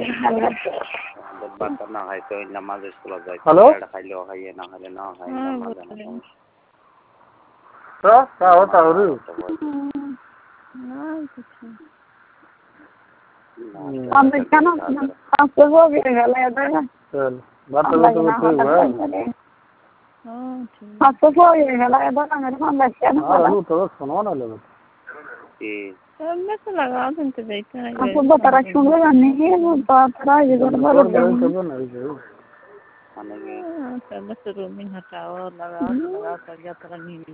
বাচ্চা না খাইতে ওই নামাজ স্কুলে যায় খাইলেও খাইয়ে না খাইলে না খাই নামাজ क्या होता है रोमिन हटाओ लगाओ कर जा तरह नीनी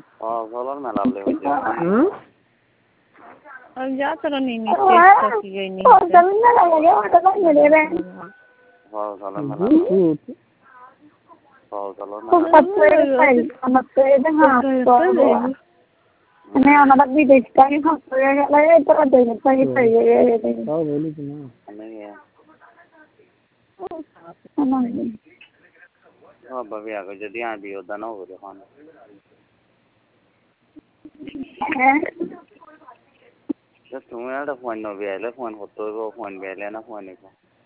और जा तरह नीनी टेस्ट की गई नहीं मैं हमारा भी देखता है हम तो ये लगे तो देखता ही सही है बोली कि ना बाबी आगे जल्दी आ भी होता ना हो रहा है तुम्हें यार फोन न भी आले फोन होतो वो फोन भी आले ना फोन नहीं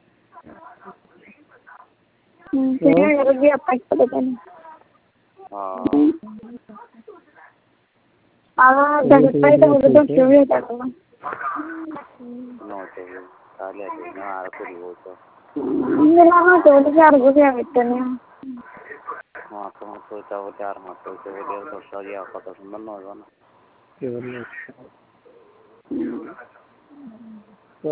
ये भी अपन को पता नहीं हाँ जगत पे तो मुझे तो क्यों है करना नो तो साले तो ना आर को भी होता मेरा हाथ तो यार को क्या कहते हैं हाँ तो चाहो चार हाथ तो वो देर तो सही आपका तो सुंदर ना होगा ना तो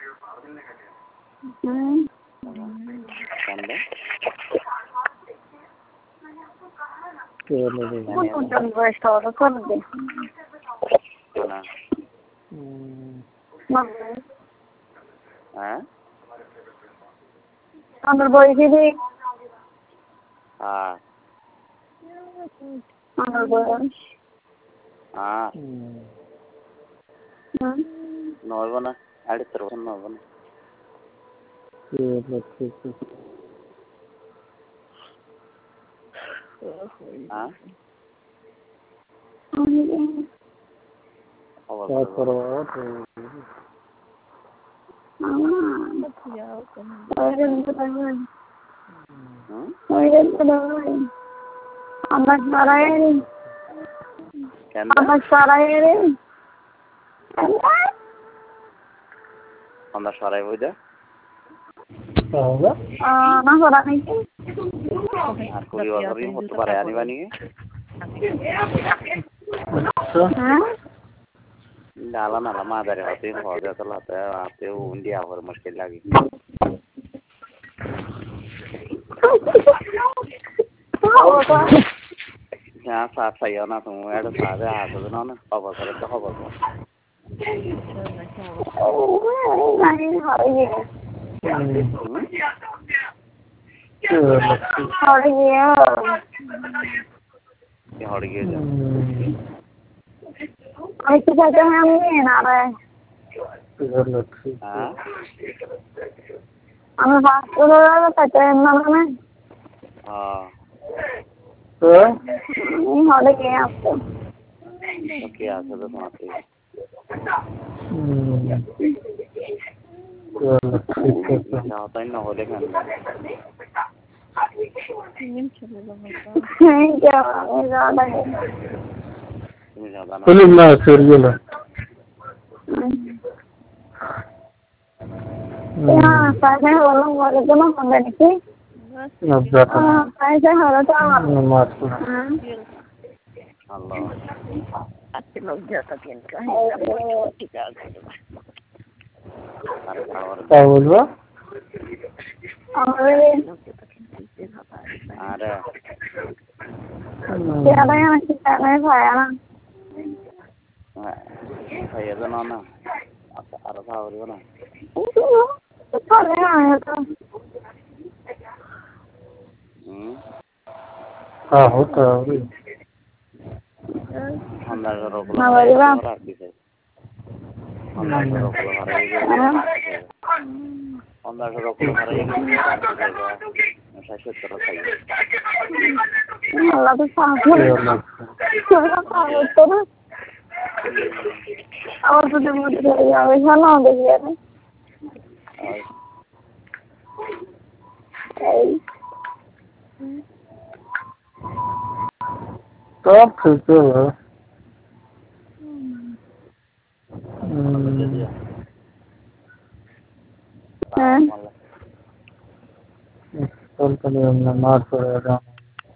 संडे कौन वेस्ट हो तो कर दे ना हैं अंदर बोई की भी हाँ अंदर बोई हाँ नॉर्मल ना ऐड करो नॉर्मल हाँ क्या करो अंदर सारा ही बोझा क्या होगा ना हो रहा नहीं कोई और नहीं हो तो बारे आने वाली है डाला ना लम्हा दरे होते हैं हो जाता लाता है आते वो इंडिया और मुश्किल लगी यहाँ साथ सही हो ना तुम ऐड साथ है हाथ देना ना खबर करे तो खबर को नहीं हो रही है हट गया जा ऐसे कहते हैं हम नहीं ना रहे हाँ हमें बात करो तो कहते हैं ना में हाँ नहीं हो रही है आपको क्या से तो सुनाते हैं होता ही ना हो लेकिन नहीं क्या ज़्यादा है फिल्म ना सीरियल हाँ पैसे हो लोग बोले तो ना होंगे नहीं पैसे हो तो अल्लाह अच्छे लोग जाता कि इनका है क्या बोल रहा अरे क्या रहे हैं क्या नहीं खाया ना खाया तो ना अरे खा रही हो ना तो खा रहे हैं तो हाँ होता है अंदर रोक लो अंदर रोक लो अंदर रोक लो ऐसा तरह चाहिए अल्लाह तो साफ है और तो मुझे यार ना देखिए सब ठीक है। कल के लिए हमने मार पड़ेगा।